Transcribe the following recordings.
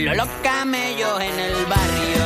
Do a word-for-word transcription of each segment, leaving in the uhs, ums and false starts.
vuelo los camellos en el barrio.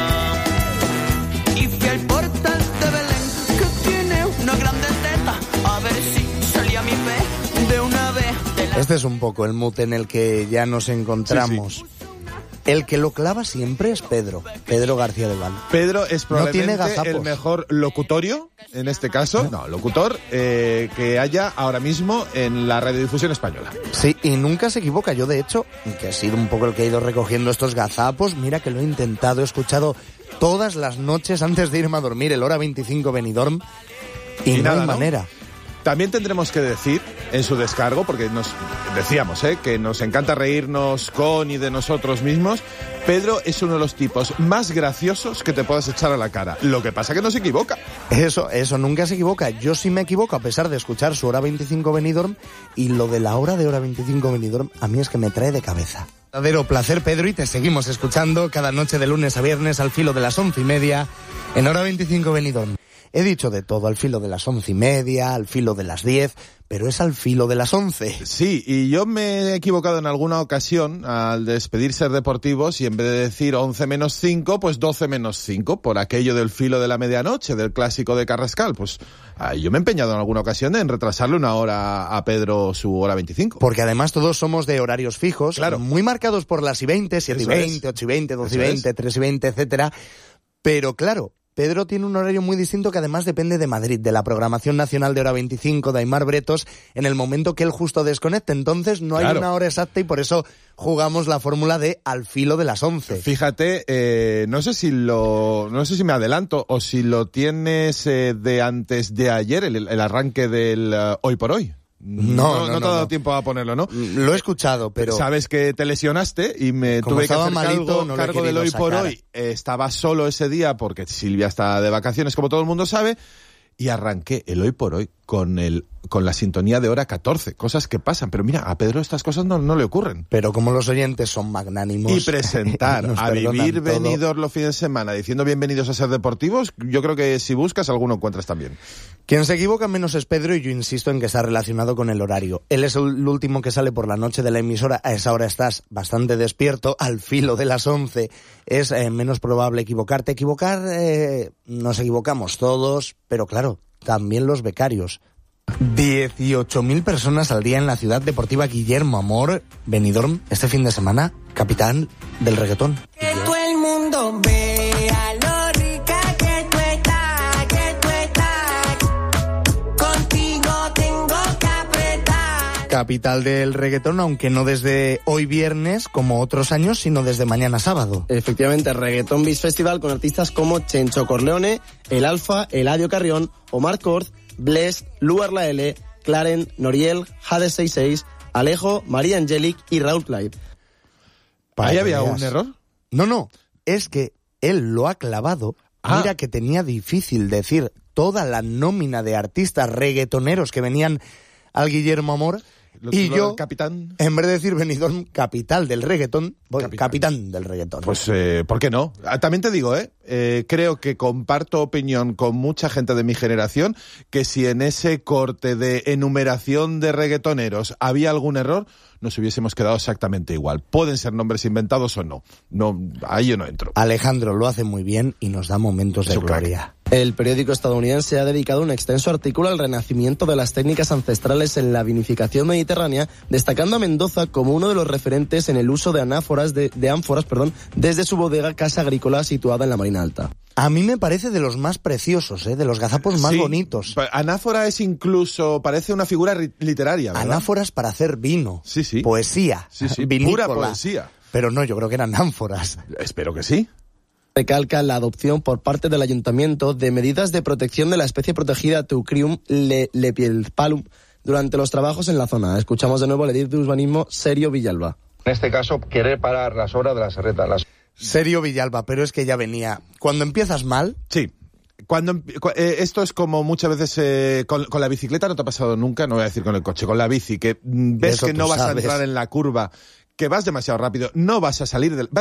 Y fui al portal de Belén, que tiene una grande teta, a ver si salía mi fe de una vez. De la... Este es un poco el mood en el que ya nos encontramos. Sí, sí. El que lo clava siempre es Pedro, Pedro García del Val. Pedro es probablemente no tiene el mejor locutorio, en este caso, no, no locutor, eh, que haya ahora mismo en la radiodifusión española. Sí, y nunca se equivoca. Yo, de hecho, que he sido un poco el que he ido recogiendo estos gazapos, mira que lo he intentado, he escuchado todas las noches antes de irme a dormir, el hora veinticinco Benidorm, y, y no nada, hay manera. ¿no? También tendremos que decir en su descargo, porque nos decíamos ¿eh? que nos encanta reírnos con y de nosotros mismos, Pedro es uno de los tipos más graciosos que te puedas echar a la cara. Lo que pasa que no se equivoca. Eso, eso, nunca se equivoca. Yo sí me equivoco a pesar de escuchar su hora veinticinco Benidorm, y lo de la hora de hora veinticinco Benidorm a mí es que me trae de cabeza. Verdadero placer, Pedro, y te seguimos escuchando cada noche de lunes a viernes al filo de las once y media en hora veinticinco Benidorm. He dicho de todo, al filo de las once y media, al filo de las diez, pero es al filo de las once. Sí, y yo me he equivocado en alguna ocasión al despedir Ser Deportivos y en vez de decir once menos cinco, pues doce menos cinco, por aquello del filo de la medianoche, del clásico de Carrascal. Pues yo me he empeñado en alguna ocasión en retrasarle una hora a Pedro su hora veinticinco. Porque además todos somos de horarios fijos, claro, muy marcados por las y veinte, siete y veinte, ocho y veinte, doce y veinte, tres y veinte, etcétera. Pero claro, Pedro tiene un horario muy distinto que además depende de Madrid, de la programación nacional de hora veinticinco, de Aimar Bretos, en el momento que él justo desconecte. Entonces no hay claro. una hora exacta y por eso jugamos la fórmula de al filo de las once. Fíjate, eh, no sé si lo, no sé si me adelanto o si lo tienes eh, de antes de ayer, el, el arranque del uh, Hoy por Hoy. No, no, no, no, no te ha dado no. tiempo a ponerlo, ¿no? Lo he escuchado, pero... Sabes que te lesionaste y me Como tuve que hacer malito, cargo, no cargo del Hoy sacar. por Hoy. Eh, estaba solo ese día porque Silvia está de vacaciones, como todo el mundo sabe, y arranqué el Hoy por Hoy con el con la sintonía de hora catorce, cosas que pasan. Pero mira, a Pedro estas cosas no, no le ocurren. Pero como los oyentes son magnánimos... Y presentar a Vivir Benidorm los fines de semana diciendo bienvenidos a Ser Deportivos, yo creo que si buscas alguno encuentras también. Quien se equivoca menos es Pedro, y yo insisto en que está relacionado con el horario. Él es el último que sale por la noche de la emisora, a esa hora estás bastante despierto, al filo de las once es eh, menos probable equivocarte. Equivocar, eh, nos equivocamos todos, pero claro, también los becarios. dieciocho mil personas al día en la ciudad deportiva Guillermo Amor, Benidorm, este fin de semana, capitán del reggaetón. Que todo el mundo vea lo rica que tú estás, que tú estás. Contigo tengo que apretar. Capital del reggaetón, aunque no desde hoy viernes, como otros años, sino desde mañana sábado. Efectivamente, Reggaeton Beach Festival con artistas como Chencho Corleone, El Alfa, Eladio Carrión, Omar Corz, Bless, Luar La L, Claren, Noriel, Hades sesenta y seis, Alejo, María Angelic y Raúl Clyde. ¿Ahí había un error? No, no, es que él lo ha clavado. Ah. Mira que tenía difícil decir toda la nómina de artistas reggaetoneros que venían al Guillermo Amor. Los, y los yo, capitán. en vez de decir Benidorm, capital del reggaetón, voy, capitán. capitán del reggaetón. Pues, eh, ¿por qué no? También te digo, ¿eh? eh, creo que comparto opinión con mucha gente de mi generación, que si en ese corte de enumeración de reggaetoneros había algún error, nos hubiésemos quedado exactamente igual. Pueden ser nombres inventados o no. No, ahí yo no entro. Alejandro lo hace muy bien y nos da momentos de gloria. El periódico estadounidense ha dedicado un extenso artículo al renacimiento de las técnicas ancestrales en la vinificación mediterránea, destacando a Mendoza como uno de los referentes en el uso de anáforas, de, de ánforas, perdón, desde su bodega Casa Agrícola situada en la Marina Alta. A mí me parece de los más preciosos, ¿eh? De los gazapos más sí, bonitos. Anáfora es incluso, parece una figura literaria, ¿verdad? Anáforas para hacer vino. Sí, sí. Poesía. Sí, sí, vinícola. Pura poesía. Pero no, yo creo que eran ánforas. Espero que sí. Recalca la adopción por parte del ayuntamiento de medidas de protección de la especie protegida Teucrium le, lepielpalum durante los trabajos en la zona. Escuchamos de nuevo el edil de urbanismo Serio Villalba. En este caso, querer parar las obras de la serreta. Las... Serio Villalba, pero es que ya venía. Cuando empiezas mal... Sí. Cuando eh, esto es como muchas veces eh, con, con la bicicleta no te ha pasado nunca, no voy a decir con el coche, con la bici, que ves que no vas sabes. a entrar en la curva, que vas demasiado rápido, no vas a salir del...